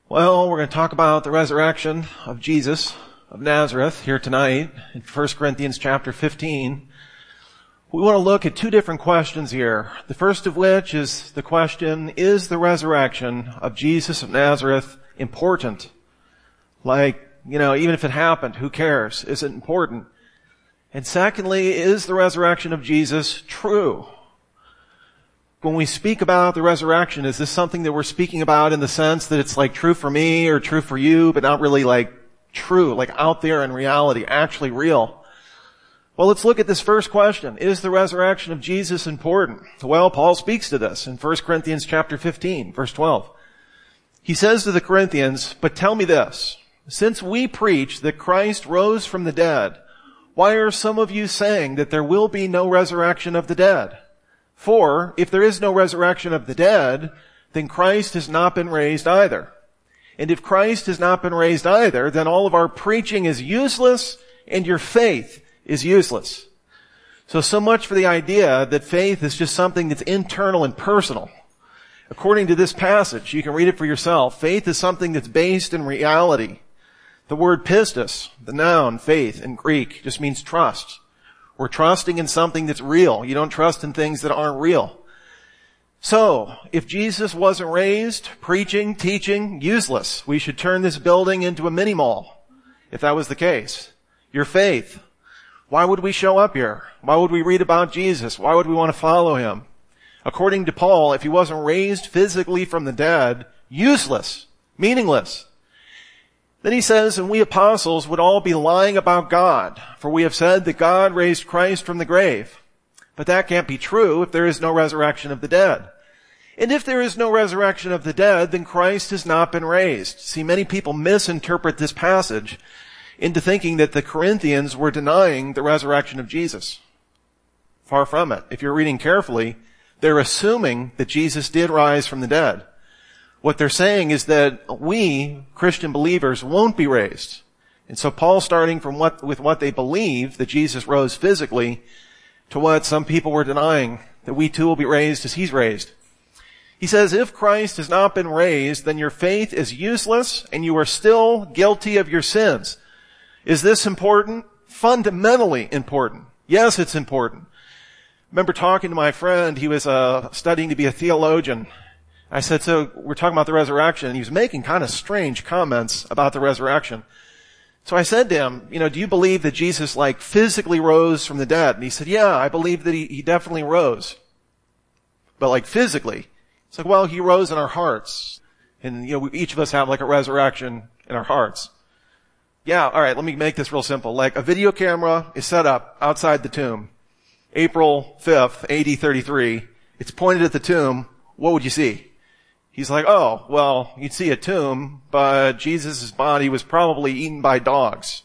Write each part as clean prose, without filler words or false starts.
Well, we're going to talk about the resurrection of Jesus of Nazareth here tonight in 1 Corinthians chapter 15. We want to look at two different questions here. The first of which is the question, is the resurrection of Jesus of Nazareth important? Even if it happened, who cares? Is it important? And secondly, is the resurrection of Jesus true? When we speak about the resurrection, is this something that we're speaking about in the sense that it's like true for me or true for you, but not really like true, like out there in reality, actually real? Well, let's look at this first question. Is the resurrection of Jesus important? Well, Paul speaks to this in 1 Corinthians chapter 15, verse 12. He says to the Corinthians, "But tell me this, since we preach that Christ rose from the dead, why are some of you saying that there will be no resurrection of the dead? For if there is no resurrection of the dead, then Christ has not been raised either. And if Christ has not been raised either, then all of our preaching is useless and your faith is useless." So much for the idea that faith is just something that's internal and personal. According to this passage, you can read it for yourself, faith is something that's based in reality. The word pistis, the noun faith in Greek, just means trust. We're trusting in something that's real. You don't trust in things that aren't real. So, if Jesus wasn't raised, preaching, teaching, useless. We should turn this building into a mini mall, if that was the case. Your faith. Why would we show up here? Why would we read about Jesus? Why would we want to follow him? According to Paul, if he wasn't raised physically from the dead, useless, meaningless. Then he says, and we apostles would all be lying about God, for we have said that God raised Christ from the grave. But that can't be true if there is no resurrection of the dead. And if there is no resurrection of the dead, then Christ has not been raised. See, many people misinterpret this passage into thinking that the Corinthians were denying the resurrection of Jesus. Far from it. If you're reading carefully, they're assuming that Jesus did rise from the dead. What they're saying is that we, Christian believers, won't be raised. And so Paul's starting from with what they believe, that Jesus rose physically, to what some people were denying, that we too will be raised as he's raised. He says, if Christ has not been raised, then your faith is useless and you are still guilty of your sins. Is this important? Fundamentally important. Yes, it's important. I remember talking to my friend, he was studying to be a theologian. I said, so we're talking about the resurrection, and he was making kind of strange comments about the resurrection. So I said to him, do you believe that Jesus physically rose from the dead? And he said, yeah, I believe that he definitely rose. But physically. It's like, well, he rose in our hearts. And each of us have a resurrection in our hearts. Yeah, alright, let me make this real simple. A video camera is set up outside the tomb. April 5th, AD 33. It's pointed at the tomb. What would you see? He's like, oh, well, you'd see a tomb, but Jesus' body was probably eaten by dogs.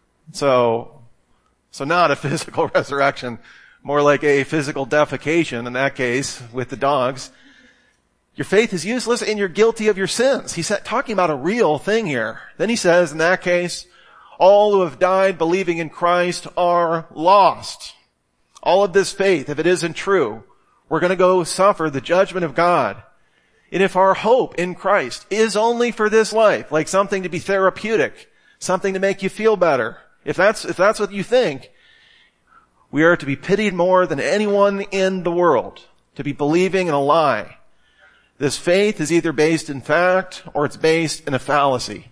So not a physical resurrection, more like a physical defecation in that case with the dogs. Your faith is useless and you're guilty of your sins. He's talking about a real thing here. Then he says, in that case, all who have died believing in Christ are lost. All of this faith, if it isn't true, we're going to go suffer the judgment of God. And if our hope in Christ is only for this life, like something to be therapeutic, something to make you feel better, if that's what you think, we are to be pitied more than anyone in the world, to be believing in a lie. This faith is either based in fact or it's based in a fallacy.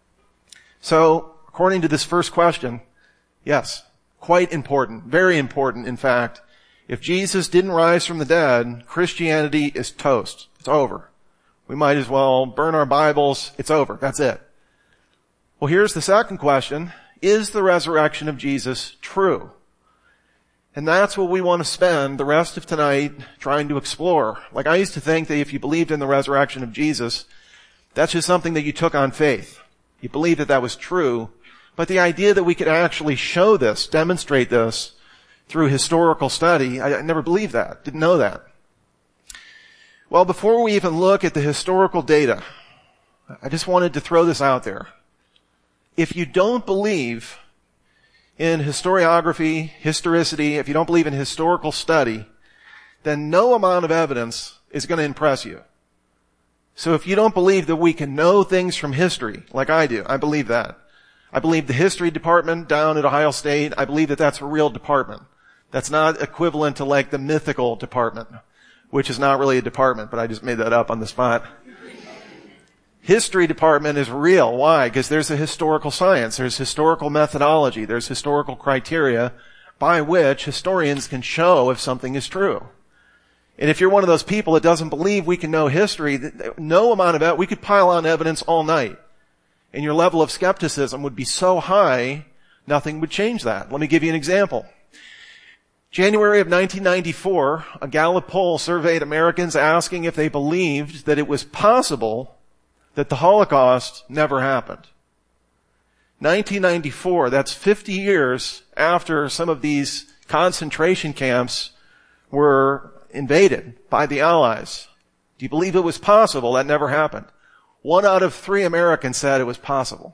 So, according to this first question, yes, quite important, very important in fact. If Jesus didn't rise from the dead, Christianity is toast. It's over. We might as well burn our Bibles. It's over. That's it. Well, here's the second question. Is the resurrection of Jesus true? And that's what we want to spend the rest of tonight trying to explore. I used to think that if you believed in the resurrection of Jesus, that's just something that you took on faith. You believed that that was true. But the idea that we could actually show this, demonstrate this, through historical study, I never believed that, didn't know that. Well, before we even look at the historical data, I just wanted to throw this out there. If you don't believe in historiography, historicity, if you don't believe in historical study, then no amount of evidence is going to impress you. So if you don't believe that we can know things from history, like I do, I believe that. I believe the history department down at Ohio State, I believe that that's a real department. That's not equivalent to like the mythical department, which is not really a department, but I just made that up on the spot. History department is real. Why? Because there's a historical science, there's historical methodology, there's historical criteria by which historians can show if something is true. And if you're one of those people that doesn't believe we can know history, no amount of it, we could pile on evidence all night. And your level of skepticism would be so high, nothing would change that. Let me give you an example. January of 1994, a Gallup poll surveyed Americans asking if they believed that it was possible that the Holocaust never happened. 1994, that's 50 years after some of these concentration camps were invaded by the Allies. Do you believe it was possible? That never happened. 1 out of 3 Americans said it was possible.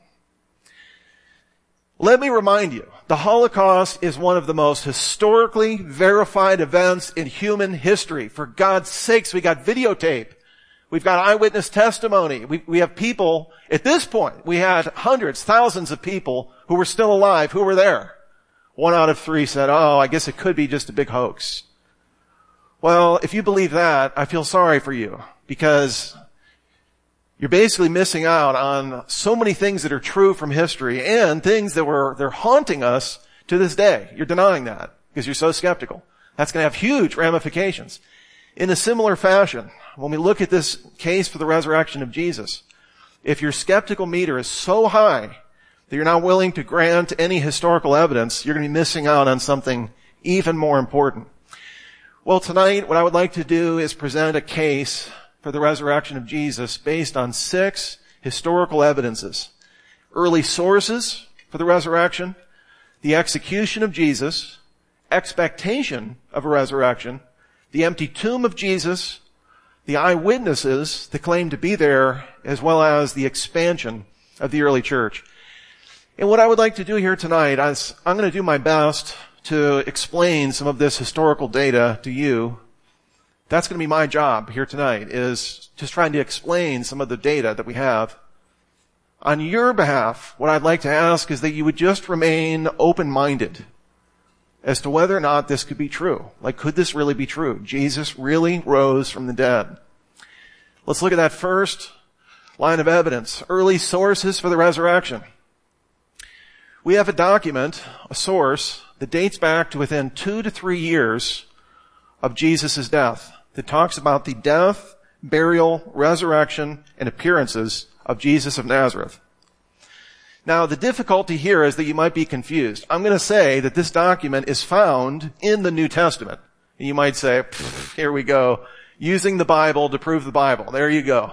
Let me remind you, the Holocaust is one of the most historically verified events in human history. For God's sakes, we got videotape. We've got eyewitness testimony. We have people, at this point, we had hundreds, thousands of people who were still alive, who were there. 1 out of 3 said, oh, I guess it could be just a big hoax. Well, if you believe that, I feel sorry for you, because you're basically missing out on so many things that are true from history and things that they're haunting us to this day. You're denying that because you're so skeptical. That's going to have huge ramifications. In a similar fashion, when we look at this case for the resurrection of Jesus, if your skeptical meter is so high that you're not willing to grant any historical evidence, you're going to be missing out on something even more important. Well, tonight, what I would like to do is present a case for the resurrection of Jesus based on 6 historical evidences. Early sources for the resurrection, the execution of Jesus, expectation of a resurrection, the empty tomb of Jesus, the eyewitnesses that claim to be there, as well as the expansion of the early church. And what I would like to do here tonight is I'm going to do my best to explain some of this historical data to you. That's going to be my job here tonight, is just trying to explain some of the data that we have. On your behalf, what I'd like to ask is that you would just remain open-minded as to whether or not this could be true. Like, could this really be true? Jesus really rose from the dead. Let's look at that first line of evidence. Early sources for the resurrection. We have a document, a source, that dates back to within 2 to 3 years of Jesus' death, that talks about the death, burial, resurrection, and appearances of Jesus of Nazareth. Now, the difficulty here is that you might be confused. I'm going to say that this document is found in the New Testament. And you might say, here we go, using the Bible to prove the Bible. There you go.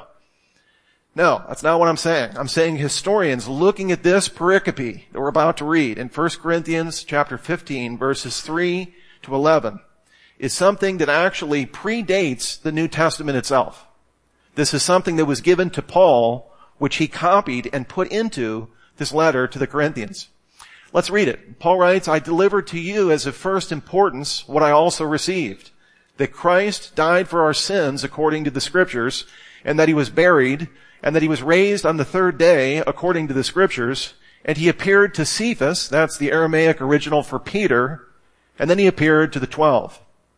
No, that's not what I'm saying. I'm saying historians looking at this pericope that we're about to read in 1 Corinthians chapter 15, verses 3 to 11, is something that actually predates the New Testament itself. This is something that was given to Paul, which he copied and put into this letter to the Corinthians. Let's read it. Paul writes, I delivered to you as of first importance what I also received, that Christ died for our sins according to the Scriptures, and that he was buried, and that he was raised on the 3rd day according to the Scriptures, and he appeared to Cephas, that's the Aramaic original for Peter, and then he appeared to the 12.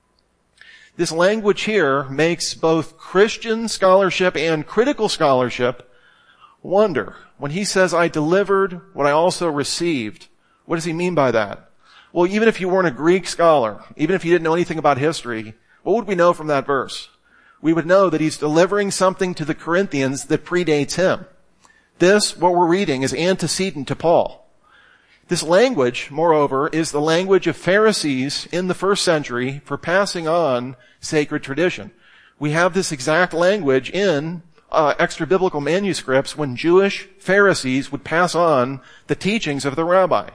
This language here makes both Christian scholarship and critical scholarship wonder. When he says, I delivered what I also received, what does he mean by that? Well, even if you weren't a Greek scholar, even if you didn't know anything about history, what would we know from that verse? We would know that he's delivering something to the Corinthians that predates him. This, what we're reading, is antecedent to Paul. This language, moreover, is the language of Pharisees in the 1st century for passing on sacred tradition. We have this exact language in extra-biblical manuscripts when Jewish Pharisees would pass on the teachings of the rabbi.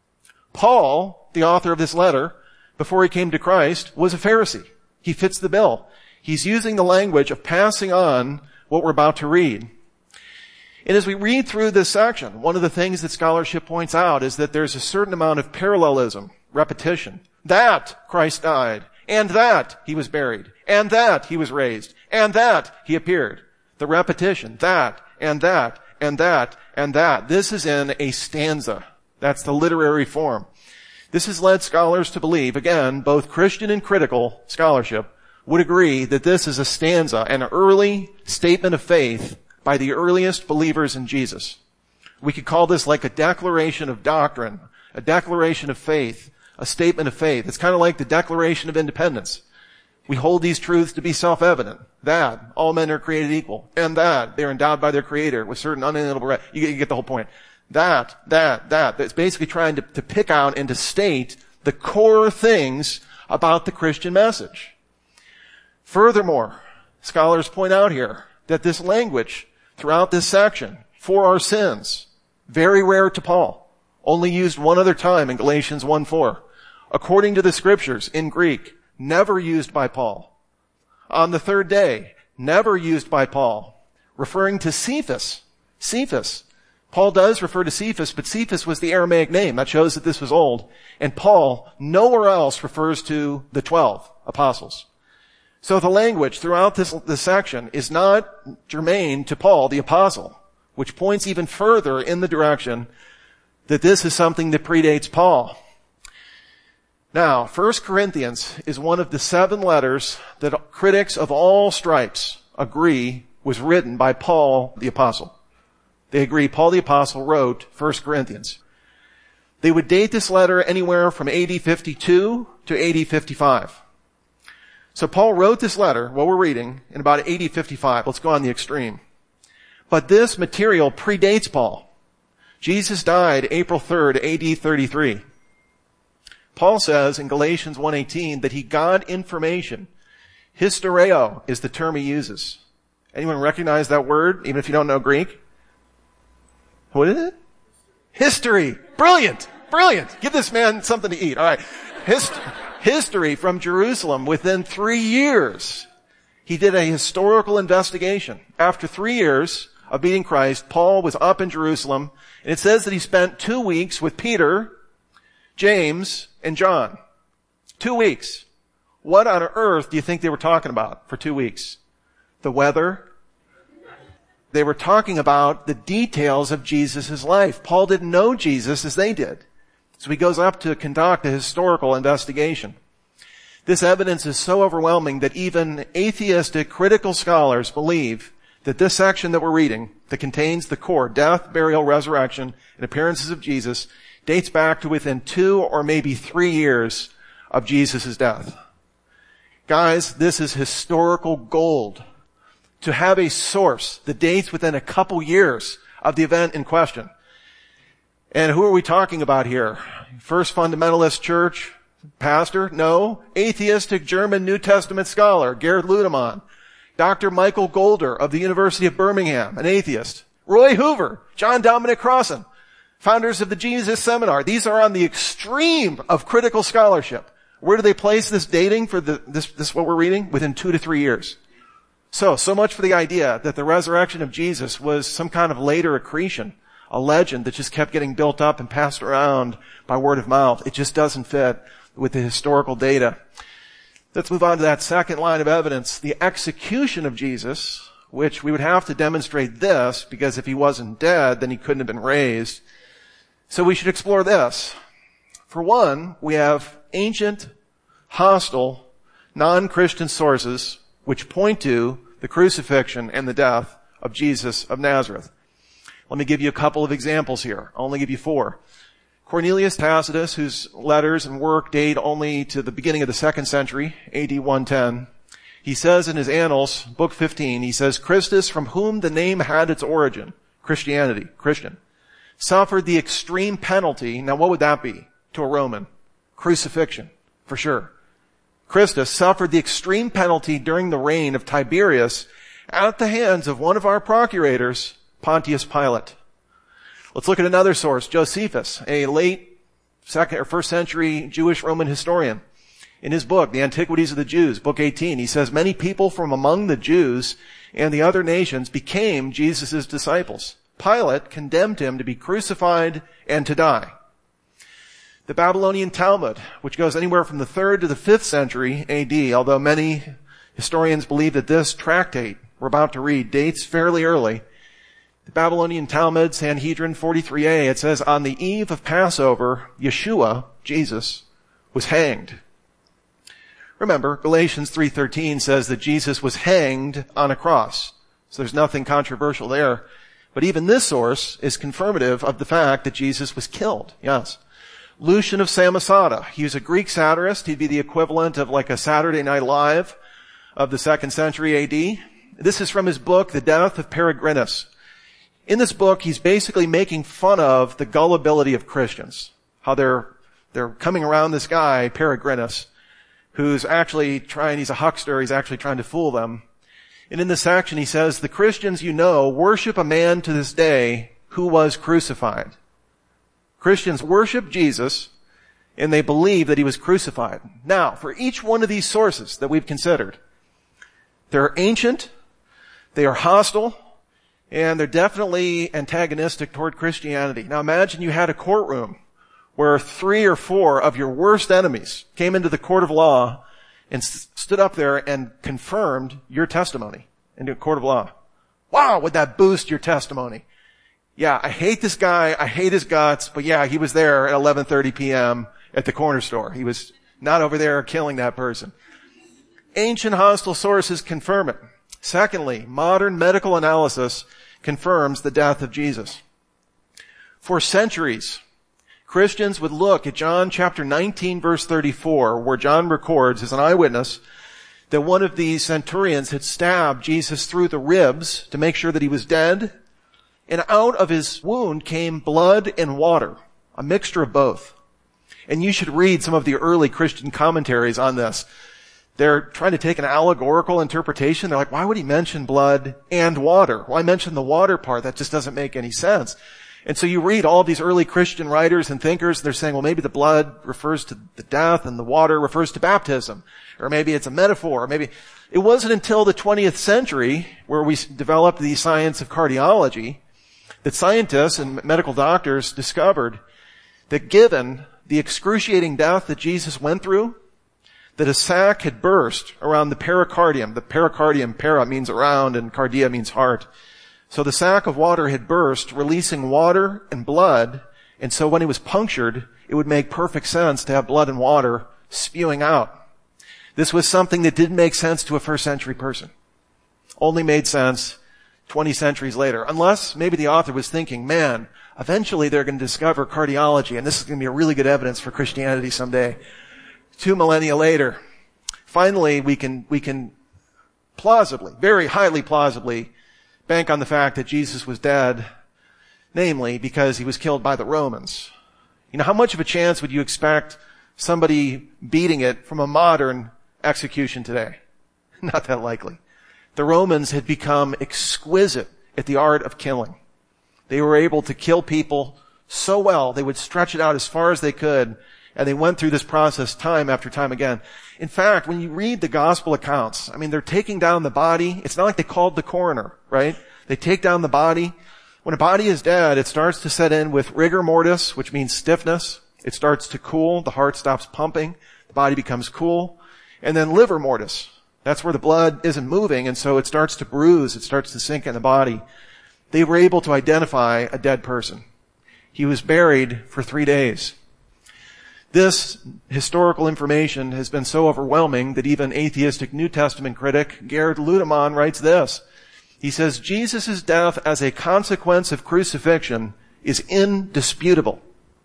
Paul, the author of this letter, before he came to Christ, was a Pharisee. He fits the bill. He's using the language of passing on what we're about to read. And as we read through this section, one of the things that scholarship points out is that there's a certain amount of parallelism, repetition. That Christ died, and that he was buried, and that he was raised, and that he appeared. The repetition, that, and that, and that, and that. This is in a stanza. That's the literary form. This has led scholars to believe, again, both Christian and critical scholarship would agree that this is a stanza, an early statement of faith by the earliest believers in Jesus. We could call this like a declaration of doctrine, a declaration of faith, a statement of faith. It's kind of like the Declaration of Independence. We hold these truths to be self-evident, that all men are created equal, and that they're endowed by their Creator with certain unalienable rights. You get the whole point. That. It's basically trying to pick out and to state the core things about the Christian message. Furthermore, scholars point out here that this language throughout this section, for our sins, very rare to Paul, only used one other time in Galatians 1:4. According to the scriptures in Greek, never used by Paul. On the third day, never used by Paul, referring to Cephas. Cephas. Paul does refer to Cephas, but Cephas was the Aramaic name. That shows that this was old. And Paul nowhere else refers to the 12 apostles. So the language throughout this section is not germane to Paul, the apostle, which points even further in the direction that this is something that predates Paul. Now, 1 Corinthians is one of the 7 letters that critics of all stripes agree was written by Paul the apostle. They agree Paul the apostle wrote 1 Corinthians. They would date this letter anywhere from AD 52 to AD 55. So Paul wrote this letter, what we're reading, in about AD 55. Let's go on the extreme. But this material predates Paul. Jesus died April 3rd, AD 33. Paul says in Galatians 1:18 that he got information. Hystereo is the term he uses. Anyone recognize that word, even if you don't know Greek? What is it? History. Brilliant. Give this man something to eat. All right. History from Jerusalem within 3 years. He did a historical investigation. After 3 years of meeting Christ, Paul was up in Jerusalem, and it says that he spent 2 weeks with Peter, James, and John. 2 weeks. What on earth do you think they were talking about for 2 weeks? The weather? They were talking about the details of Jesus' life. Paul didn't know Jesus as they did. So he goes up to conduct a historical investigation. This evidence is so overwhelming that even atheistic critical scholars believe that this section that we're reading, that contains the core death, burial, resurrection, and appearances of Jesus, dates back to within 2 or maybe 3 years of Jesus' death. Guys, this is historical gold. To have a source that dates within a couple years of the event in question. And who are we talking about here? First Fundamentalist Church pastor? No. Atheistic German New Testament scholar, Gerhard Ludemann. Dr. Michael Golder of the University of Birmingham, an atheist. Roy Hoover, John Dominic Crossan, founders of the Jesus Seminar. These are on the extreme of critical scholarship. Where do they place this dating for this what we're reading? Within 2 to 3 years. So much for the idea that the resurrection of Jesus was some kind of later accretion, a legend that just kept getting built up and passed around by word of mouth. It just doesn't fit with the historical data. Let's move on to that second line of evidence, the execution of Jesus, which we would have to demonstrate this, because if he wasn't dead, then he couldn't have been raised. So we should explore this. For one, we have ancient, hostile, non-Christian sources which point to the crucifixion and the death of Jesus of Nazareth. Let me give you a couple of examples here. I'll only give you 4. Cornelius Tacitus, whose letters and work date only to the beginning of the 2nd century, AD 110, he says in his Annals, book 15, he says, Christus, from whom the name had its origin, Christianity, Christian, suffered the extreme penalty. Now what would that be to a Roman? Crucifixion, for sure. Christus suffered the extreme penalty during the reign of Tiberius at the hands of one of our procurators, Pontius Pilate. Let's look at another source, Josephus, a late 2nd or 1st century Jewish Roman historian. In his book, The Antiquities of the Jews, book 18, he says, many people from among the Jews and the other nations became Jesus' disciples. Pilate condemned him to be crucified and to die. The Babylonian Talmud, which goes anywhere from the 3rd to the 5th century AD, although many historians believe that this tractate we're about to read dates fairly early. The Babylonian Talmud, Sanhedrin 43a, it says, on the eve of Passover, Yeshua, Jesus, was hanged. Remember, Galatians 3:13 says that Jesus was hanged on a cross. So there's nothing controversial there. But even this source is confirmative of the fact that Jesus was killed. Yes. Lucian of Samosata. He was a Greek satirist. He'd be the equivalent of like a Saturday Night Live of the 2nd century AD. This is from his book, The Death of Peregrinus. In this book, he's basically making fun of the gullibility of Christians. How they're coming around this guy, Peregrinus, who's actually he's a huckster, he's actually trying to fool them. And in this section he says, the Christians you know worship a man to this day who was crucified. Christians worship Jesus and they believe that he was crucified. Now, for each one of these sources that we've considered, they're ancient, they are hostile, and they're definitely antagonistic toward Christianity. Now imagine you had a courtroom where 3 or 4 of your worst enemies came into the court of law and stood up there and confirmed your testimony in the court of law. Wow, would that boost your testimony? Yeah, I hate this guy, I hate his guts, but yeah, he was there at 11:30 p.m. at the corner store. He was not over there killing that person. Ancient hostile sources confirm it. Secondly, modern medical analysis confirms the death of Jesus. For centuries, Christians would look at John chapter 19 verse 34, where John records as an eyewitness that one of these centurions had stabbed Jesus through the ribs to make sure that he was dead. And out of his wound came blood and water, a mixture of both. And you should read some of the early Christian commentaries on this. They're trying to take an allegorical interpretation. They're like, why would he mention blood and water? Why mention the water part? That just doesn't make any sense. And so you read all these early Christian writers and thinkers, they're saying, well, maybe the blood refers to the death and the water refers to baptism. Or maybe it's a metaphor. Or maybe it wasn't until the 20th century where we developed the science of cardiology that scientists and medical doctors discovered that given the excruciating death that Jesus went through, that a sac had burst around the pericardium. The pericardium, para means around and cardia means heart. So the sac of water had burst, releasing water and blood, and so when it was punctured, it would make perfect sense to have blood and water spewing out. This was something that didn't make sense to a first century person. Only made sense 20 centuries later. Unless maybe the author was thinking, man, eventually they're going to discover cardiology, and this is going to be a really good evidence for Christianity someday. 2 millennia later, finally we can plausibly, very highly plausibly, bank on the fact that Jesus was dead, namely because he was killed by the Romans. You know, how much of a chance would you expect somebody beating it from a modern execution today? Not that likely. The Romans had become exquisite at the art of killing. They were able to kill people so well, they would stretch it out as far as they could, and they went through this process time after time again. In fact, when you read the gospel accounts, I mean, they're taking down the body. It's not like they called the coroner, right? They take down the body. When a body is dead, it starts to set in with rigor mortis, which means stiffness. It starts to cool. The heart stops pumping. The body becomes cool. And then livor mortis. That's where the blood isn't moving, and so it starts to bruise. It starts to sink in the body. They were able to identify a dead person. He was buried for 3 days. This historical information has been so overwhelming that even atheistic New Testament critic Gerhard Ludemann writes this. He says, Jesus' death as a consequence of crucifixion is indisputable.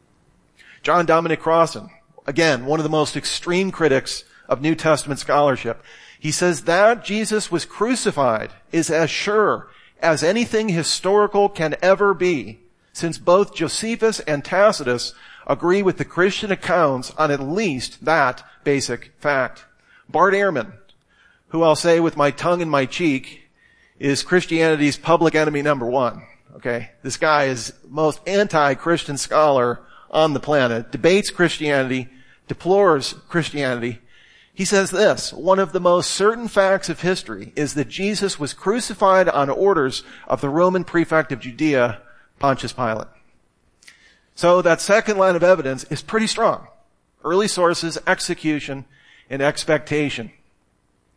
John Dominic Crossan, again, one of the most extreme critics of New Testament scholarship, he says that Jesus was crucified is as sure as anything historical can ever be, since both Josephus and Tacitus agree with the Christian accounts on at least that basic fact. Bart Ehrman, who I'll say with my tongue in my cheek, is Christianity's public enemy number 1. Okay? This guy is the most anti-Christian scholar on the planet, debates Christianity, deplores Christianity. He says this, one of the most certain facts of history is that Jesus was crucified on orders of the Roman prefect of Judea, Pontius Pilate. So that second line of evidence is pretty strong. Early sources, execution, and expectation.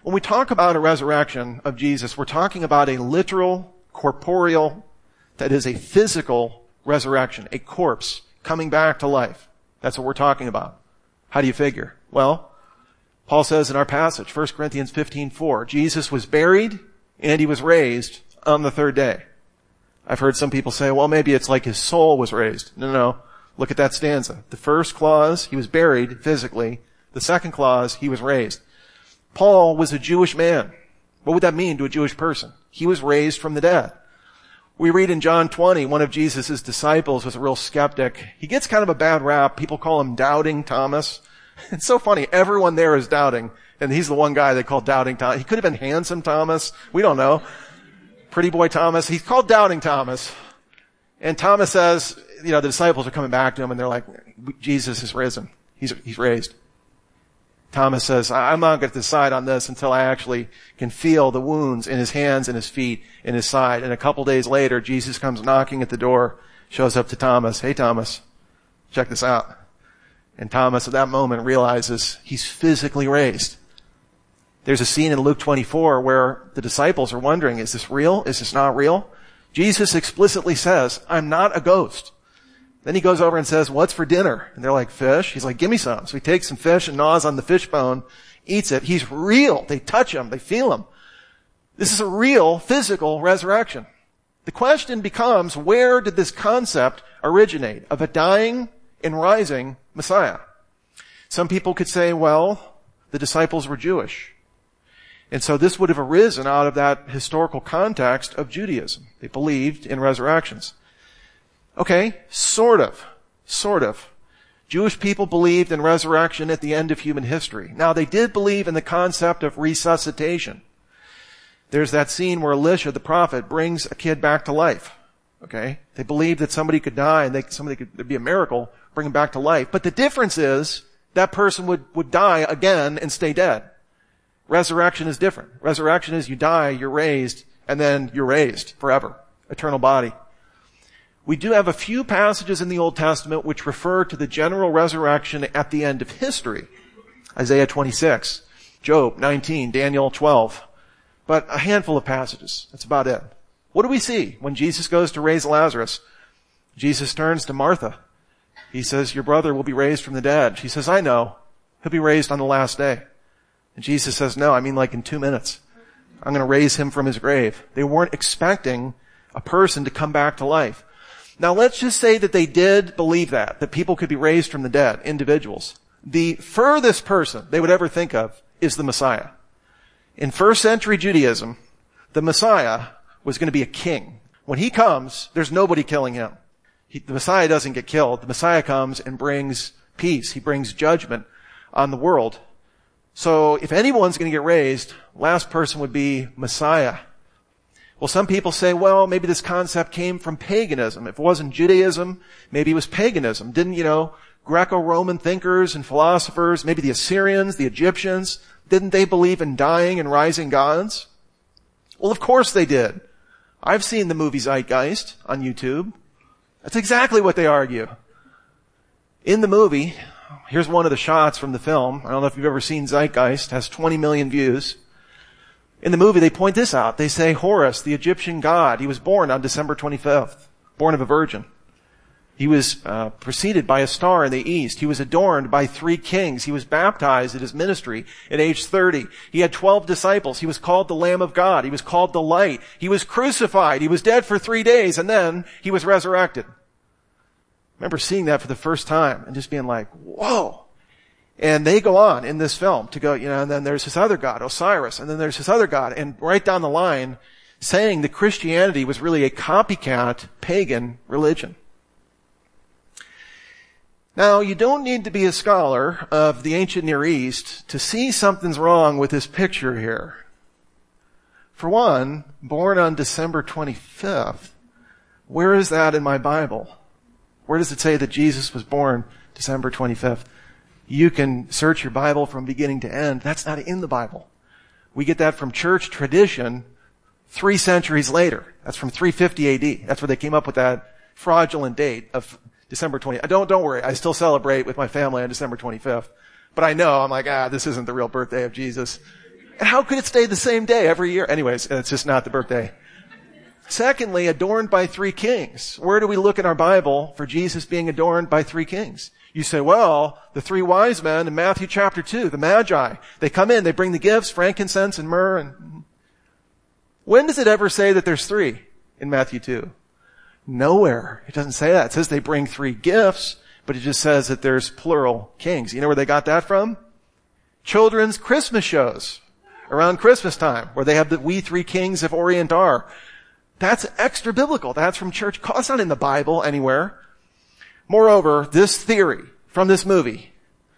When we talk about a resurrection of Jesus, we're talking about a literal, corporeal, that is a physical resurrection, a corpse coming back to life. That's what we're talking about. How do you figure? Well, Paul says in our passage, 1 Corinthians 15:4, Jesus was buried and he was raised on the third day. I've heard some people say, well, maybe it's like his soul was raised. No. Look at that stanza. The first clause, he was buried physically. The second clause, he was raised. Paul was a Jewish man. What would that mean to a Jewish person? He was raised from the dead. We read in John 20, one of Jesus' disciples was a real skeptic. He gets kind of a bad rap. People call him Doubting Thomas. It's so funny. Everyone there is doubting, and he's the one guy they call Doubting Thomas. He could have been Handsome Thomas. We don't know. Pretty Boy Thomas. He's called Doubting Thomas. And Thomas says, the disciples are coming back to him, and they're like, Jesus is risen. He's raised. Thomas says, I'm not going to decide on this until I actually can feel the wounds in his hands and his feet, in his side. And a couple days later, Jesus comes knocking at the door, shows up to Thomas. Hey, Thomas, check this out. And Thomas at that moment realizes he's physically raised. There's a scene in Luke 24 where the disciples are wondering, is this real? Is this not real? Jesus explicitly says, I'm not a ghost. Then he goes over and says, what's for dinner? And they're like, fish. He's like, give me some. So he takes some fish and gnaws on the fish bone, eats it. He's real. They touch him. They feel him. This is a real physical resurrection. The question becomes, where did this concept originate of a dying and rising Messiah? Some people could say, well, the disciples were Jewish. And so this would have arisen out of that historical context of Judaism. They believed in resurrections. Okay, sort of. Jewish people believed in resurrection at the end of human history. Now, they did believe in the concept of resuscitation. There's that scene where Elisha, the prophet, brings a kid back to life. Okay? They believed that somebody could die and there'd be a miracle, bring him back to life. But the difference is that person would die again and stay dead. Resurrection is different. Resurrection is you die, you're raised, and then you're raised forever. Eternal body. We do have a few passages in the Old Testament which refer to the general resurrection at the end of history. Isaiah 26, Job 19, Daniel 12. But a handful of passages. That's about it. What do we see when Jesus goes to raise Lazarus? Jesus turns to Martha. He says, your brother will be raised from the dead. She says, I know. He'll be raised on the last day. And Jesus says, no, I mean like in 2 minutes. I'm going to raise him from his grave. They weren't expecting a person to come back to life. Now let's just say that they did believe that people could be raised from the dead, individuals. The furthest person they would ever think of is the Messiah. In first century Judaism, the Messiah was going to be a king. When he comes, there's nobody killing him. The Messiah doesn't get killed. The Messiah comes and brings peace. He brings judgment on the world. So if anyone's going to get raised, last person would be Messiah. Well, some people say, well, maybe this concept came from paganism. If it wasn't Judaism, maybe it was paganism. Didn't, Greco-Roman thinkers and philosophers, maybe the Assyrians, the Egyptians, didn't they believe in dying and rising gods? Well, of course they did. I've seen the movie Zeitgeist on YouTube. That's exactly what they argue. In the movie, here's one of the shots from the film. I don't know if you've ever seen Zeitgeist. It has 20 million views. In the movie, they point this out. They say Horus, the Egyptian god, he was born on December 25th, born of a virgin. He was preceded by a star in the east. He was adorned by 3 kings. He was baptized at his ministry at age 30. He had 12 disciples. He was called the Lamb of God. He was called the Light. He was crucified. He was dead for 3 days, and then he was resurrected. I remember seeing that for the first time and just being like, whoa. And they go on in this film to go, and then there's this other god, Osiris, and then there's this other god, and right down the line saying that Christianity was really a copycat pagan religion. Now, you don't need to be a scholar of the ancient Near East to see something's wrong with this picture here. For one, born on December 25th, where is that in my Bible? Where does it say that Jesus was born December 25th? You can search your Bible from beginning to end. That's not in the Bible. We get that from church tradition 3 centuries later. That's from 350 AD. That's where they came up with that fraudulent date of December 20th. Don't worry. I still celebrate with my family on December 25th. But I know, I'm like, this isn't the real birthday of Jesus. And how could it stay the same day every year? Anyways, it's just not the birthday. Secondly, adorned by three kings. Where do we look in our Bible for Jesus being adorned by three kings? You say, well, the three wise men in Matthew chapter 2, the Magi, they come in, they bring the gifts, frankincense and myrrh. And when does it ever say that there's three in Matthew 2? Nowhere. It doesn't say that. It says they bring three gifts, but it just says that there's plural kings. You know where they got that from? Children's Christmas shows around Christmas time, where they have the We Three Kings of Orient are. That's extra biblical. That's from church. It's not in the Bible anywhere. Moreover, this theory from this movie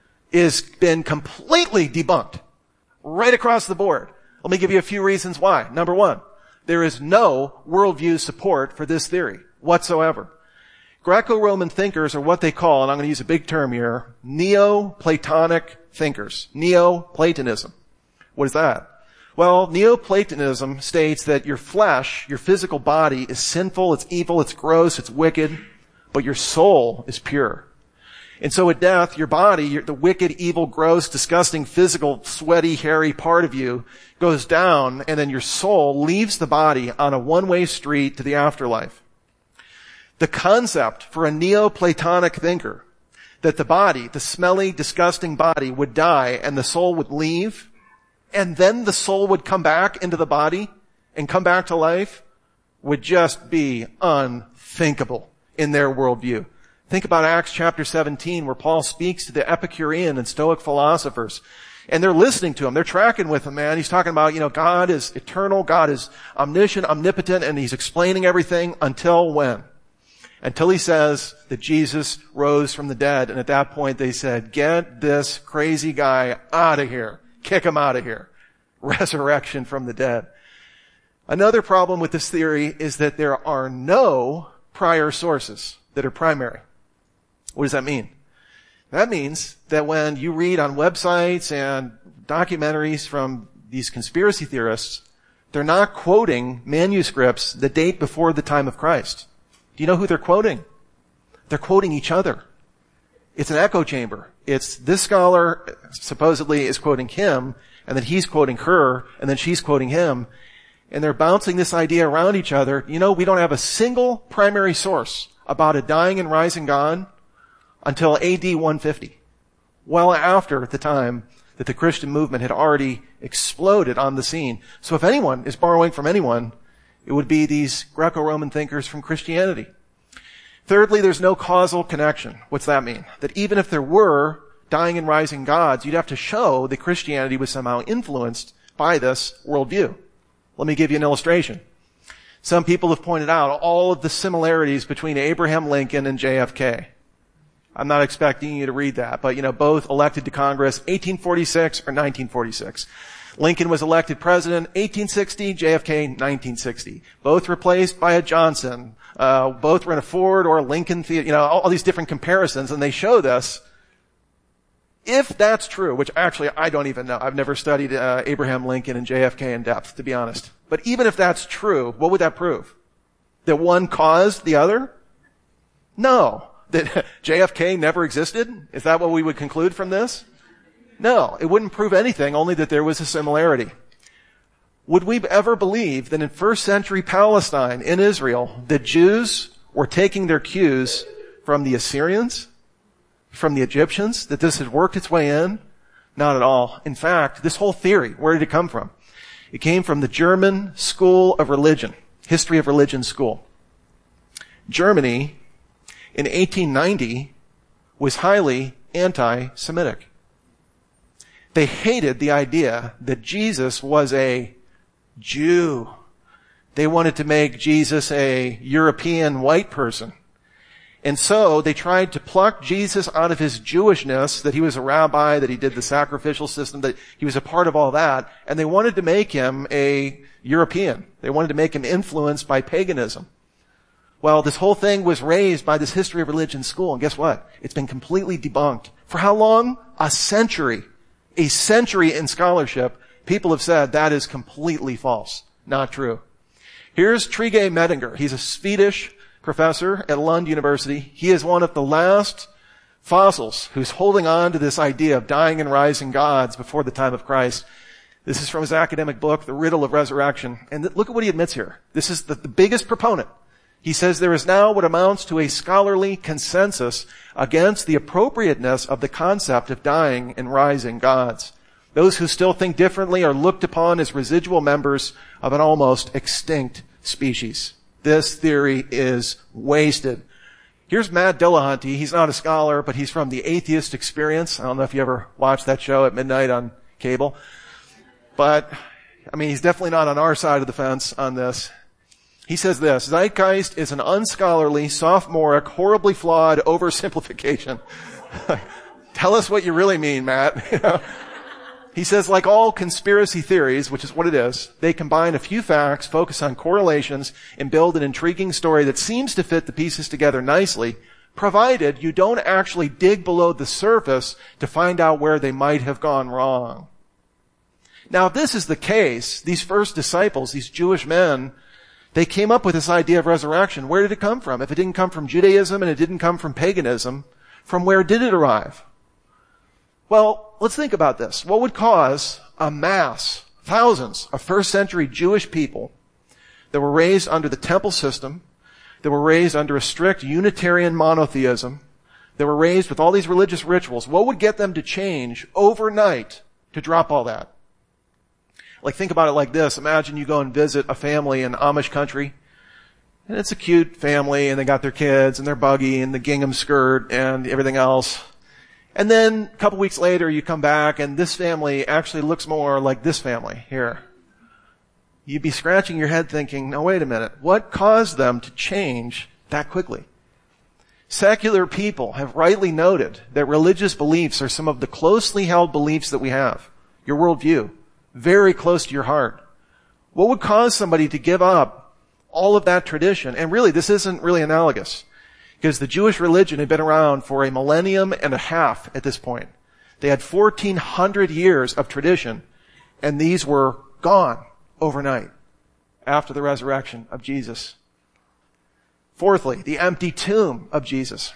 has been completely debunked right across the board. Let me give you a few reasons why. Number one, there is no worldview support for this theory whatsoever. Greco-Roman thinkers are what they call, and I'm going to use a big term here, Neoplatonic thinkers. Neoplatonism. What is that? Well, Neoplatonism states that your flesh, your physical body, is sinful, it's evil, it's gross, it's wicked, but your soul is pure. And so at death, your body, the wicked, evil, gross, disgusting, physical, sweaty, hairy part of you goes down, and then your soul leaves the body on a one-way street to the afterlife. The concept for a Neoplatonic thinker that the body, the smelly, disgusting body, would die and the soul would leave, and then the soul would come back into the body and come back to life, would just be unthinkable in their worldview. Think about Acts chapter 17, where Paul speaks to the Epicurean and Stoic philosophers. And they're listening to him. They're tracking with him, man. He's talking about, God is eternal, God is omniscient, omnipotent, and he's explaining everything until when? Until he says that Jesus rose from the dead. And at that point they said, get this crazy guy out of here. Kick him out of here. Resurrection from the dead. Another problem with this theory is that there are no prior sources that are primary. What does that mean? That means that when you read on websites and documentaries from these conspiracy theorists, they're not quoting manuscripts that date before the time of Christ. Do you know who they're quoting? They're quoting each other. It's an echo chamber. It's this scholar supposedly is quoting him, and then he's quoting her, and then she's quoting him, and they're bouncing this idea around each other. We don't have a single primary source about a dying and rising God until AD 150, well after the time that the Christian movement had already exploded on the scene. So if anyone is borrowing from anyone, it would be these Greco-Roman thinkers from Christianity. Thirdly, there's no causal connection. What's that mean? That even if there were dying and rising gods, you'd have to show that Christianity was somehow influenced by this worldview. Let me give you an illustration. Some people have pointed out all of the similarities between Abraham Lincoln and JFK. I'm not expecting you to read that, but both elected to Congress 1846 or 1946. Lincoln was elected president 1860, JFK 1960. Both replaced by a Johnson. Both were in a Ford or a Lincoln theater, all these different comparisons, and they show this. If that's true, which actually I don't even know. I've never studied Abraham Lincoln and JFK in depth, to be honest. But even if that's true, what would that prove? That one caused the other? No. That JFK never existed? Is that what we would conclude from this? No, it wouldn't prove anything, only that there was a similarity. Would we ever believe that in first century Palestine, in Israel, the Jews were taking their cues from the Assyrians, from the Egyptians, that this had worked its way in? Not at all. In fact, this whole theory, where did it come from? It came from the German School of Religion, History of Religion School. Germany, in 1890, was highly anti-Semitic. They hated the idea that Jesus was a Jew. They wanted to make Jesus a European white person. And so they tried to pluck Jesus out of his Jewishness, that he was a rabbi, that he did the sacrificial system, that he was a part of all that, and they wanted to make him a European. They wanted to make him influenced by paganism. Well, this whole thing was raised by this History of Religion school, and guess what? It's been completely debunked. For how long? A century. A century in scholarship, people have said that is completely false. Not true. Here's Trygve Medinger. He's a Swedish professor at Lund University. He is one of the last fossils who's holding on to this idea of dying and rising gods before the time of Christ. This is from his academic book, The Riddle of Resurrection. And look at what he admits here. This is the biggest proponent. He says there is now what amounts to a scholarly consensus against the appropriateness of the concept of dying and rising gods. Those who still think differently are looked upon as residual members of an almost extinct species. This theory is wasted. Here's Matt Dillahunty. He's not a scholar, but he's from the Atheist Experience. I don't know if you ever watched that show at midnight on cable. But, he's definitely not on our side of the fence on this. He says this: Zeitgeist is an unscholarly, sophomoric, horribly flawed oversimplification. Tell us what you really mean, Matt. He says, like all conspiracy theories, which is what it is, they combine a few facts, focus on correlations, and build an intriguing story that seems to fit the pieces together nicely, provided you don't actually dig below the surface to find out where they might have gone wrong. Now, if this is the case, these first disciples, these Jewish men, they came up with this idea of resurrection. Where did it come from? If it didn't come from Judaism and it didn't come from paganism, from where did it arrive? Well, let's think about this. What would cause a mass, thousands of first century Jewish people that were raised under the temple system, that were raised under a strict Unitarian monotheism, that were raised with all these religious rituals, what would get them to change overnight to drop all that? Like, think about it like this. Imagine you go and visit a family in Amish country, and it's a cute family, and they got their kids, and their buggy, and the gingham skirt, and everything else. And then, a couple weeks later, you come back, and this family actually looks more like this family here. You'd be scratching your head thinking, no, wait a minute. What caused them to change that quickly? Secular people have rightly noted that religious beliefs are some of the closely held beliefs that we have. Your worldview. Very close to your heart. What would cause somebody to give up all of that tradition? And really, this isn't really analogous, because the Jewish religion had been around for a millennium and a half at this point. They had 1,400 years of tradition, and these were gone overnight after the resurrection of Jesus. Fourthly, the empty tomb of Jesus.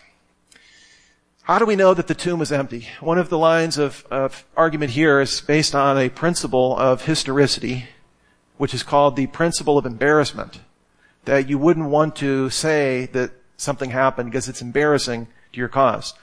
How do we know that the tomb was empty? One of the lines of argument here is based on a principle of historicity, which is called the principle of embarrassment. That you wouldn't want to say that something happened because it's embarrassing to your cause.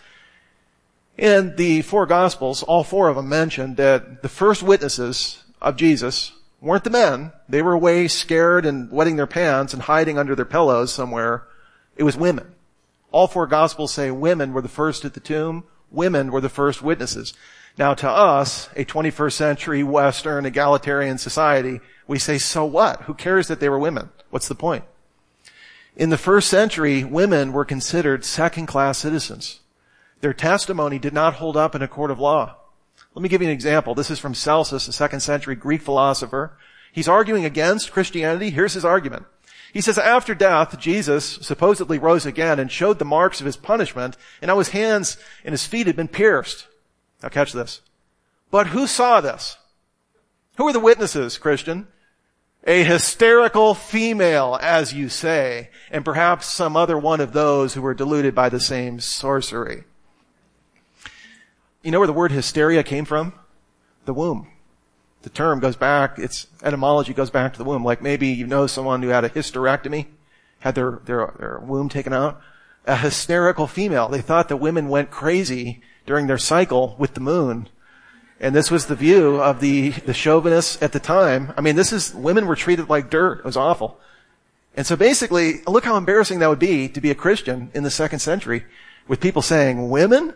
In the four Gospels, all four of them mentioned that the first witnesses of Jesus weren't the men. They were away scared and wetting their pants and hiding under their pillows somewhere. It was women. All four Gospels say women were the first at the tomb. Women were the first witnesses. Now, to us, a 21st century Western egalitarian society, we say, so what? Who cares that they were women? What's the point? In the first century, women were considered second-class citizens. Their testimony did not hold up in a court of law. Let me give you an example. This is from Celsus, a second century Greek philosopher. He's arguing against Christianity. Here's his argument. He says, after death, Jesus supposedly rose again and showed the marks of his punishment, and how his hands and his feet had been pierced. Now catch this. But who saw this? Who are the witnesses, Christian? A hysterical female, as you say, and perhaps some other one of those who were deluded by the same sorcery. You know where the word hysteria came from? The womb. The term goes back, its etymology goes back to the womb. Like maybe you know someone who had a hysterectomy, had their womb taken out. A hysterical female. They thought that women went crazy during their cycle with the moon. And this was the view of the chauvinists at the time. Women were treated like dirt. It was awful. And so basically, look how embarrassing that would be to be a Christian in the second century with people saying, women?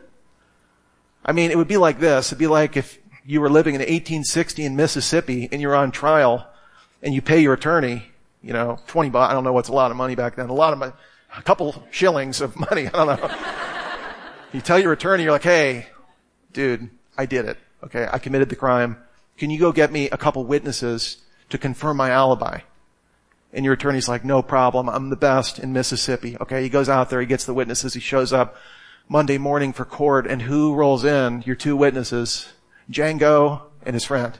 It would be like this. It'd be like if you were living in 1860 in Mississippi and you're on trial and you pay your attorney, $20, I don't know what's a lot of money back then, a couple shillings of money, I don't know. You tell your attorney, you're like, hey, dude, I did it. Okay, I committed the crime. Can you go get me a couple witnesses to confirm my alibi? And your attorney's like, no problem. I'm the best in Mississippi. Okay, he goes out there, he gets the witnesses, he shows up Monday morning for court, and who rolls in? Your two witnesses, Django and his friend.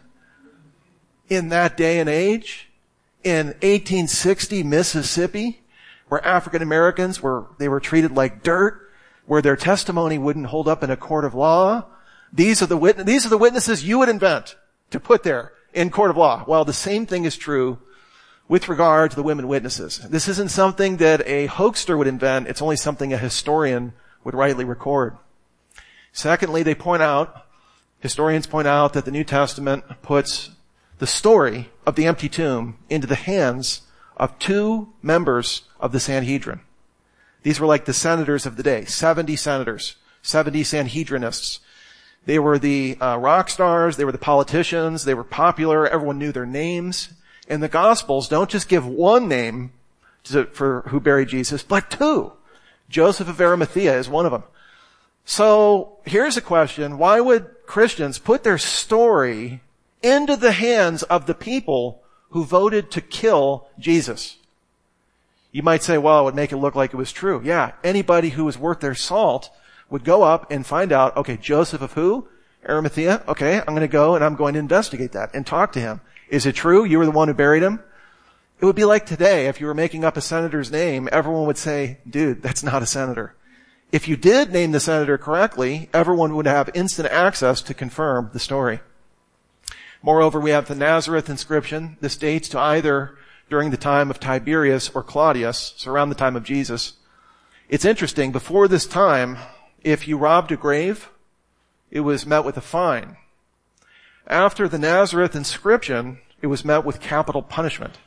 In that day and age, in 1860 Mississippi, where African Americans were treated like dirt, where their testimony wouldn't hold up in a court of law, these are the witnesses you would invent to put there in court of law. Well, the same thing is true with regard to the women witnesses. This isn't something that a hoaxer would invent. It's only something a historian would rightly record. Secondly, historians point out that the New Testament puts the story of the empty tomb into the hands of 2 members of the Sanhedrin. These were like the senators of the day, 70 senators, 70 Sanhedrinists. They were the rock stars, they were the politicians, they were popular, everyone knew their names. And the Gospels don't just give one name for who buried Jesus, but 2. Joseph of Arimathea is one of them. So here's a question. Why would Christians put their story into the hands of the people who voted to kill Jesus? You might say, well, it would make it look like it was true. Yeah, anybody who was worth their salt would go up and find out, okay, Joseph of who? Arimathea? Okay, I'm going to go and I'm going to investigate that and talk to him. Is it true? You were the one who buried him? It would be like today, if you were making up a senator's name, everyone would say, dude, that's not a senator. If you did name the senator correctly, everyone would have instant access to confirm the story. Moreover, we have the Nazareth inscription. This dates to either during the time of Tiberius or Claudius, so around the time of Jesus. It's interesting, before this time, if you robbed a grave, it was met with a fine. After the Nazareth inscription, it was met with capital punishment.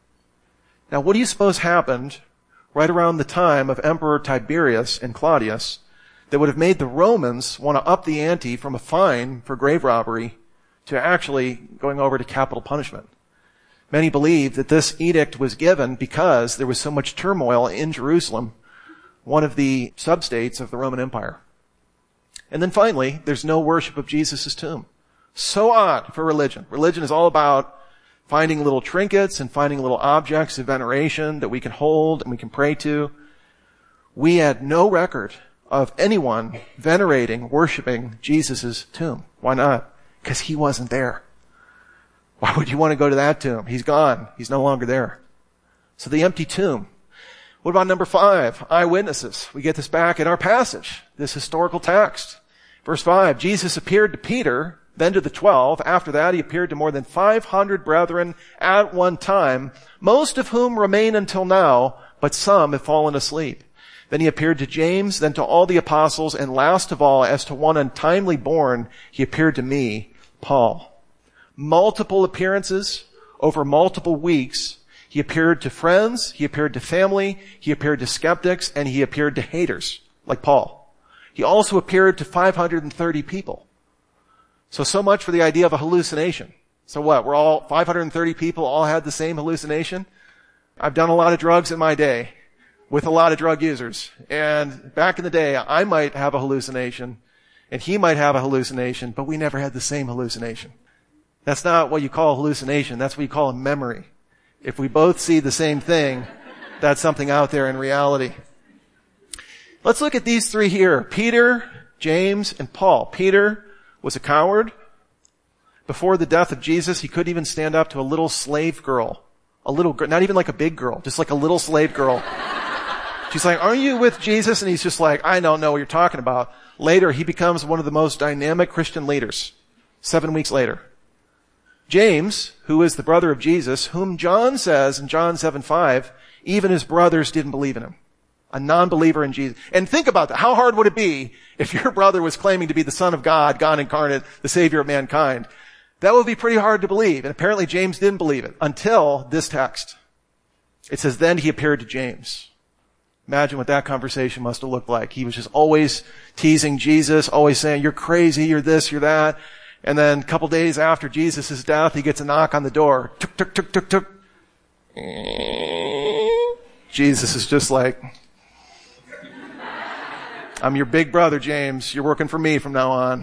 Now, what do you suppose happened right around the time of Emperor Tiberius and Claudius that would have made the Romans want to up the ante from a fine for grave robbery to actually going over to capital punishment? Many believe that this edict was given because there was so much turmoil in Jerusalem, one of the substates of the Roman Empire. And then finally, there's no worship of Jesus' tomb. So odd for religion. Religion is all about finding little trinkets and finding little objects of veneration that we can hold and we can pray to. We had no record of anyone venerating, worshiping Jesus' tomb. Why not? Because he wasn't there. Why would you want to go to that tomb? He's gone. He's no longer there. So the empty tomb. What about number 5? Eyewitnesses. We get this back in our passage, this historical text. Verse 5, Jesus appeared to Peter, then to the 12. After that, he appeared to more than 500 brethren at one time, most of whom remain until now, but some have fallen asleep. Then he appeared to James, then to all the apostles, and last of all, as to one untimely born, he appeared to me, Paul. Multiple appearances over multiple weeks. He appeared to friends, he appeared to family, he appeared to skeptics, and he appeared to haters, like Paul. He also appeared to 530 people. So much for the idea of a hallucination. So what? We're all 530 people all had the same hallucination? I've done a lot of drugs in my day with a lot of drug users. And back in the day, I might have a hallucination and he might have a hallucination, but we never had the same hallucination. That's not what you call a hallucination. That's what you call a memory. If we both see the same thing, that's something out there in reality. Let's look at these 3 here. Peter, James, and Paul. Peter was a coward. Before the death of Jesus, he couldn't even stand up to a little slave girl. A little girl, not even like a big girl, just like a little slave girl. She's like, "Are you with Jesus?" And he's just like, "I don't know what you're talking about." Later, he becomes one of the most dynamic Christian leaders. 7 weeks later. James, who is the brother of Jesus, whom John says in John 7:5, even his brothers didn't believe in him. A non-believer in Jesus. And think about that. How hard would it be if your brother was claiming to be the Son of God, God incarnate, the Savior of mankind? That would be pretty hard to believe. And apparently James didn't believe it until this text. It says, then he appeared to James. Imagine what that conversation must have looked like. He was just always teasing Jesus, always saying, "You're crazy, you're this, you're that." And then a couple days after Jesus' death, he gets a knock on the door. Tuk, tuk, tuk, tuk, tuk. Jesus is just like, "I'm your big brother, James. You're working for me from now on."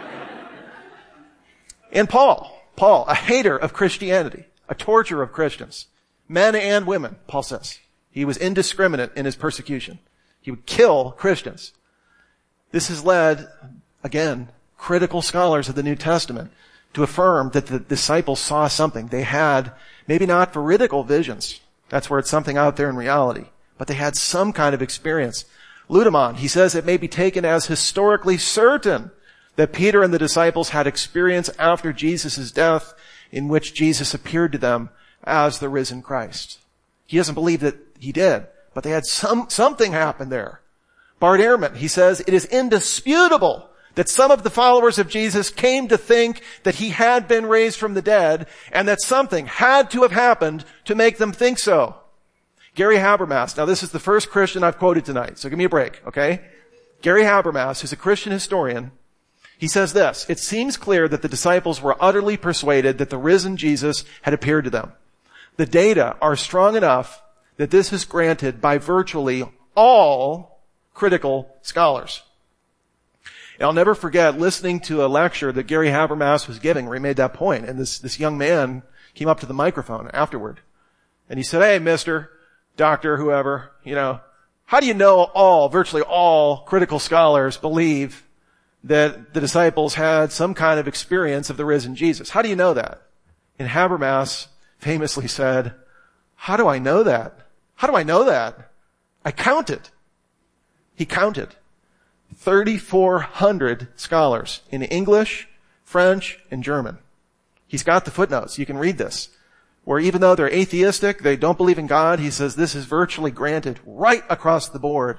And Paul, a hater of Christianity, a torturer of Christians, men and women, Paul says. He was indiscriminate in his persecution. He would kill Christians. This has led, again, critical scholars of the New Testament to affirm that the disciples saw something. They had, maybe not veridical visions. That's where it's something out there in reality. But they had some kind of experience. Ludemann, he says it may be taken as historically certain that Peter and the disciples had experience after Jesus' death in which Jesus appeared to them as the risen Christ. He doesn't believe that he did, but they had something happen there. Bart Ehrman, he says, it is indisputable that some of the followers of Jesus came to think that he had been raised from the dead and that something had to have happened to make them think so. Gary Habermas, now this is the first Christian I've quoted tonight, so give me a break, okay? Gary Habermas, who's a Christian historian, he says this, it seems clear that the disciples were utterly persuaded that the risen Jesus had appeared to them. The data are strong enough that this is granted by virtually all critical scholars. And I'll never forget listening to a lecture that Gary Habermas was giving where he made that point, and this young man came up to the microphone afterward. And he said, hey, mister, doctor, whoever, how do you know virtually all critical scholars believe that the disciples had some kind of experience of the risen Jesus? How do you know that? And Habermas famously said, how do I know that? How do I know that? I counted. He counted 3,400 scholars in English, French, and German. He's got the footnotes. You can read this. Where even though they're atheistic, they don't believe in God, he says this is virtually granted right across the board.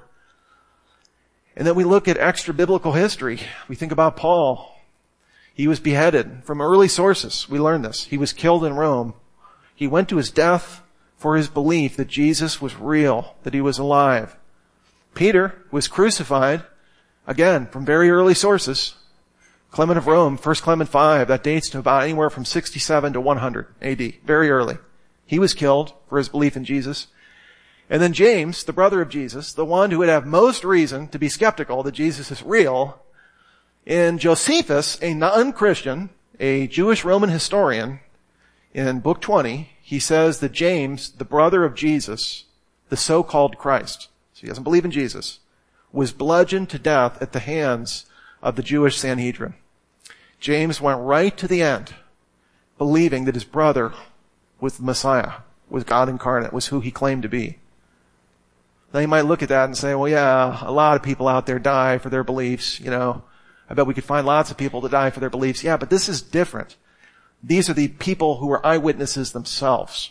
And then we look at extra biblical history. We think about Paul. He was beheaded. From early sources, we learn this. He was killed in Rome. He went to his death for his belief that Jesus was real, that he was alive. Peter was crucified, again, from very early sources. Clement of Rome, 1 Clement 5, that dates to about anywhere from 67 to 100 AD, very early. He was killed for his belief in Jesus. And then James, the brother of Jesus, the one who would have most reason to be skeptical that Jesus is real, in Josephus, a non-Christian, a Jewish Roman historian, in Book 20, he says that James, the brother of Jesus, the so-called Christ, so he doesn't believe in Jesus, was bludgeoned to death at the hands of the Jewish Sanhedrin. James went right to the end, believing that his brother was the Messiah, was God incarnate, was who he claimed to be. Now you might look at that and say, well, yeah, a lot of people out there die for their beliefs, I bet we could find lots of people to die for their beliefs. Yeah, but this is different. These are the people who were eyewitnesses themselves.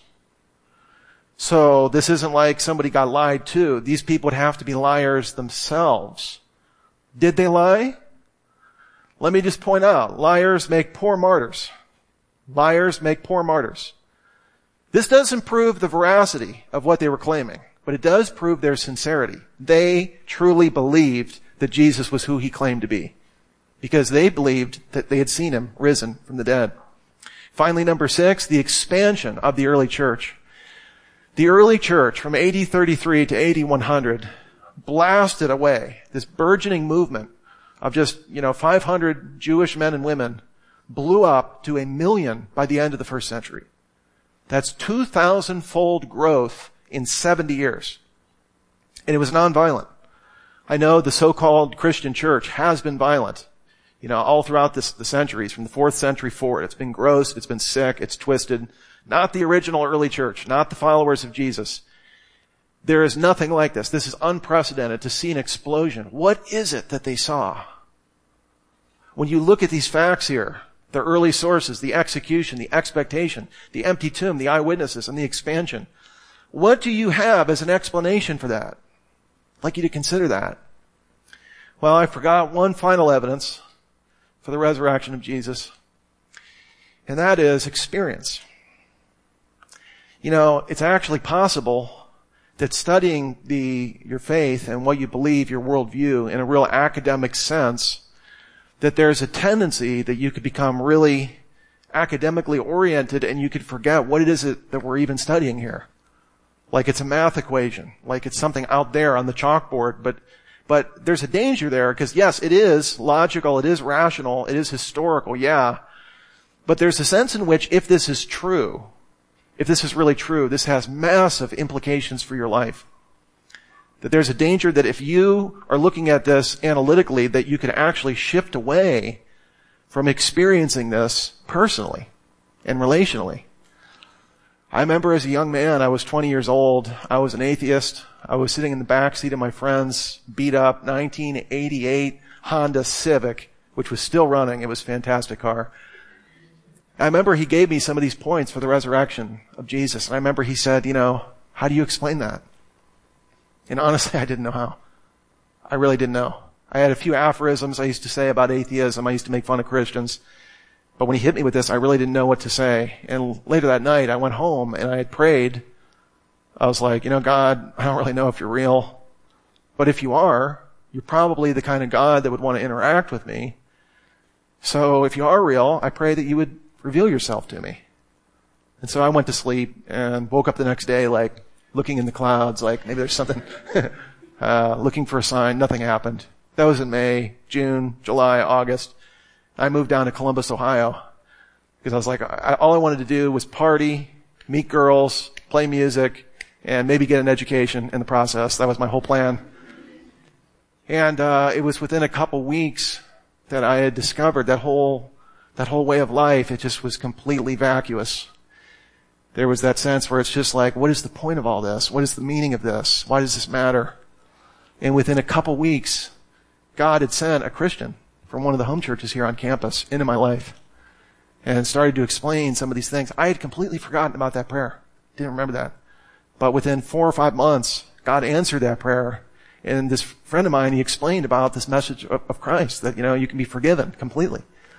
So this isn't like somebody got lied to. These people would have to be liars themselves. Did they lie? Let me just point out, liars make poor martyrs. Liars make poor martyrs. This doesn't prove the veracity of what they were claiming, but it does prove their sincerity. They truly believed that Jesus was who he claimed to be, because they believed that they had seen him risen from the dead. Finally, number 6, the expansion of the early church. The early church from AD 33 to AD 100 blasted away this burgeoning movement of just, 500 Jewish men and women blew up to 1 million by the end of the first century. That's 2,000-fold growth in 70 years. And it was nonviolent. I know the so-called Christian church has been violent, all throughout the centuries, from the 4th century forward. It's been gross, it's been sick, it's twisted. Not the original early church, not the followers of Jesus. There is nothing like this. This is unprecedented to see an explosion. What is it that they saw? When you look at these facts here, the early sources, the execution, the expectation, the empty tomb, the eyewitnesses, and the expansion, what do you have as an explanation for that? I'd like you to consider that. Well, I forgot one final evidence for the resurrection of Jesus, and that is experience. It's actually possible that studying your faith and what you believe, your worldview, in a real academic sense, that there's a tendency that you could become really academically oriented and you could forget what it is that we're even studying here. Like it's a math equation, like it's something out there on the chalkboard, but there's a danger there because yes, it is logical, it is rational, it is historical, yeah. But there's a sense in which if this is true, if this is really true, this has massive implications for your life. That there's a danger that if you are looking at this analytically, that you could actually shift away from experiencing this personally and relationally. I remember as a young man, I was 20 years old, I was an atheist, I was sitting in the back seat of my friend's beat up 1988 Honda Civic, which was still running, it was a fantastic car. I remember he gave me some of these points for the resurrection of Jesus. And I remember he said, how do you explain that? And honestly, I didn't know how. I really didn't know. I had a few aphorisms I used to say about atheism. I used to make fun of Christians. But when he hit me with this, I really didn't know what to say. And later that night, I went home and I had prayed. I was like, God, I don't really know if you're real. But if you are, you're probably the kind of God that would want to interact with me. So if you are real, I pray that you would reveal yourself to me. And so I went to sleep and woke up the next day, like looking in the clouds, like maybe there's something, looking for a sign. Nothing happened. That was in May, June, July, August. I moved down to Columbus, Ohio, because I was like, all I wanted to do was party, meet girls, play music, and maybe get an education in the process. That was my whole plan. And it was within a couple weeks that I had discovered that whole way of life. It just was completely vacuous. There was that sense where it's just like, what is the point of all this? What is the meaning of this? Why does this matter? And within a couple weeks, God had sent a Christian from one of the home churches here on campus into my life and started to explain some of these things. I had completely forgotten about that prayer. Didn't remember that. But within 4 or 5 months, God answered that prayer. And this friend of mine, he explained about this message of Christ, that, you can be forgiven completely.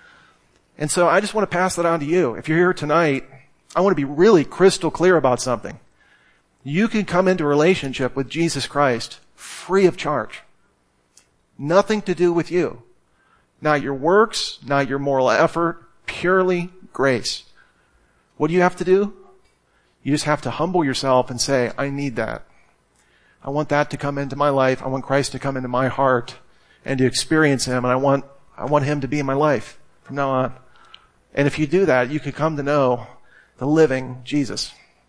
And so I just want to pass that on to you. If you're here tonight, I want to be really crystal clear about something. You can come into a relationship with Jesus Christ free of charge. Nothing to do with you. Not your works, not your moral effort, purely grace. What do you have to do? You just have to humble yourself and say, I need that. I want that to come into my life. I want Christ to come into my heart and to experience Him. And I want Him to be in my life from now on. And if you do that, you can come to know the living Jesus.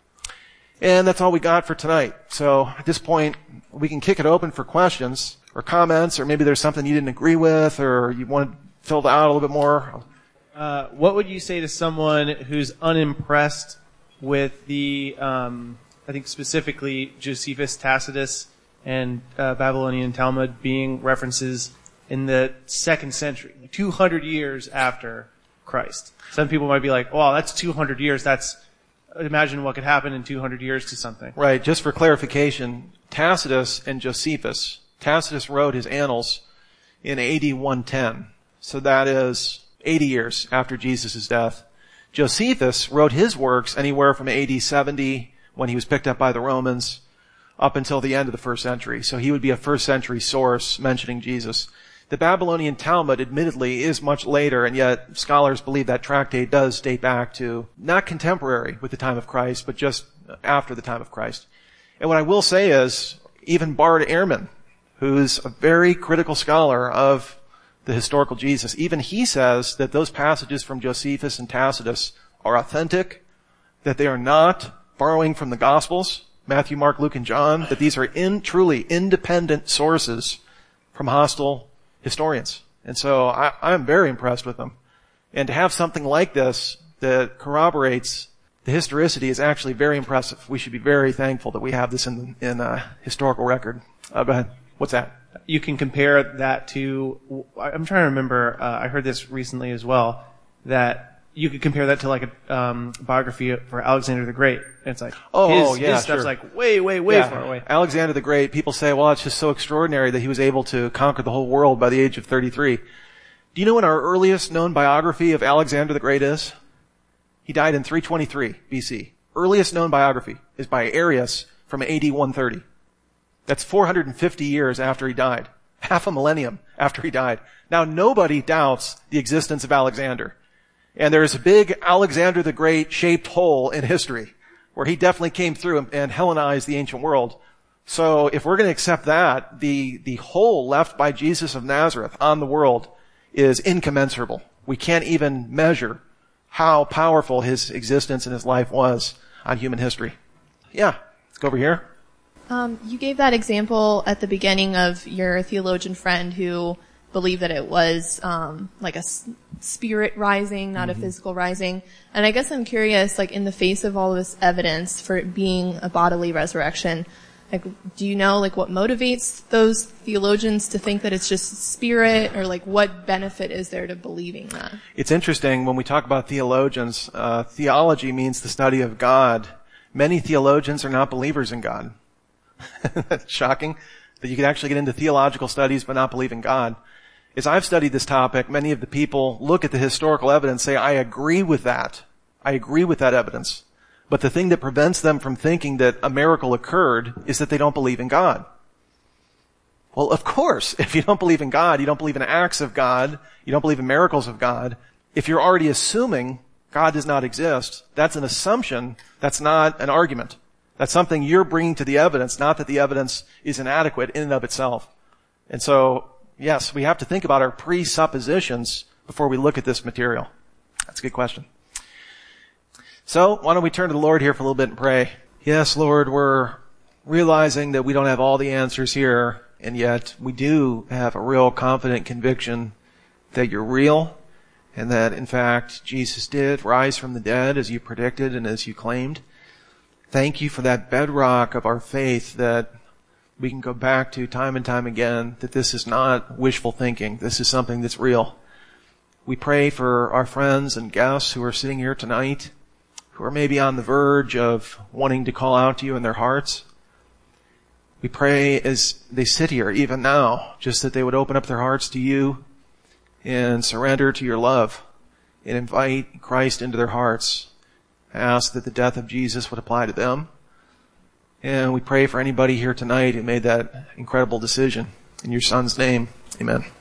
And that's all we got for tonight. So at this point, we can kick it open for questions or comments, or maybe there's something you didn't agree with or you want to fill it out a little bit more. What would you say to someone who's unimpressed with the, I think specifically Josephus, Tacitus, and Babylonian Talmud being references in the 2nd century, 200 years after Christ? Some people might be like, wow, that's 200 years. Imagine what could happen in 200 years to something. Right. Just for clarification, Tacitus and Josephus. Tacitus wrote his annals in AD 110. So that is 80 years after Jesus' death. Josephus wrote his works anywhere from AD 70, when he was picked up by the Romans, up until the end of the 1st century. So he would be a 1st century source mentioning Jesus. The Babylonian Talmud, admittedly, is much later, and yet scholars believe that tractate does date back to not contemporary with the time of Christ, but just after the time of Christ. And what I will say is, even Bard Ehrman, who's a very critical scholar of the historical Jesus, even he says that those passages from Josephus and Tacitus are authentic, that they are not borrowing from the Gospels, Matthew, Mark, Luke, and John, that these are truly independent sources from hostile historians. And so I'm very impressed with them. And to have something like this that corroborates the historicity is actually very impressive. We should be very thankful that we have this in historical record. Go ahead. What's that? You can compare that to, I'm trying to remember, I heard this recently as well, that you could compare that to like a biography for Alexander the Great. And it's like, his stuff's like way far away. Alexander the Great, people say, well, it's just so extraordinary that he was able to conquer the whole world by the age of 33. Do you know what our earliest known biography of Alexander the Great is? He died in 323 BC. Earliest known biography is by Arius from AD 130. That's 450 years after he died. Half a millennium after he died. Now, nobody doubts the existence of Alexander. And there is a big Alexander the Great shaped hole in history where he definitely came through and Hellenized the ancient world. So if we're going to accept that, the hole left by Jesus of Nazareth on the world is incommensurable. We can't even measure how powerful his existence and his life was on human history. Yeah, let's go over here. You gave that example at the beginning of your theologian friend who believed that it was like a spirit rising, not a physical rising. And I guess I'm curious, like in the face of all of this evidence for it being a bodily resurrection, Like, do you know, like, what motivates those theologians to think that it's just spirit, or like, what benefit is there to believing that? It's interesting when we talk about theologians, theology means the study of God. Many theologians are not believers in God. That's shocking that you could actually get into theological studies but not believe in God. As I've studied this topic, many of the people look at the historical evidence and say, I agree with that. I agree with that evidence. But the thing that prevents them from thinking that a miracle occurred is that they don't believe in God. Well, of course, if you don't believe in God, you don't believe in acts of God, you don't believe in miracles of God, if you're already assuming God does not exist, that's an assumption, that's not an argument. That's something you're bringing to the evidence, not that the evidence is inadequate in and of itself. And so, yes, we have to think about our presuppositions before we look at this material. That's a good question. So, why don't we turn to the Lord here for a little bit and pray. Yes, Lord, we're realizing that we don't have all the answers here, and yet we do have a real confident conviction that you're real, and that, in fact, Jesus did rise from the dead as you predicted and as you claimed. Thank you for that bedrock of our faith that we can go back to time and time again, that this is not wishful thinking. This is something that's real. We pray for our friends and guests who are sitting here tonight, who are maybe on the verge of wanting to call out to you in their hearts. We pray as they sit here, even now, just that they would open up their hearts to you and surrender to your love and invite Christ into their hearts. I ask that the death of Jesus would apply to them. And we pray for anybody here tonight who made that incredible decision. In your Son's name, amen.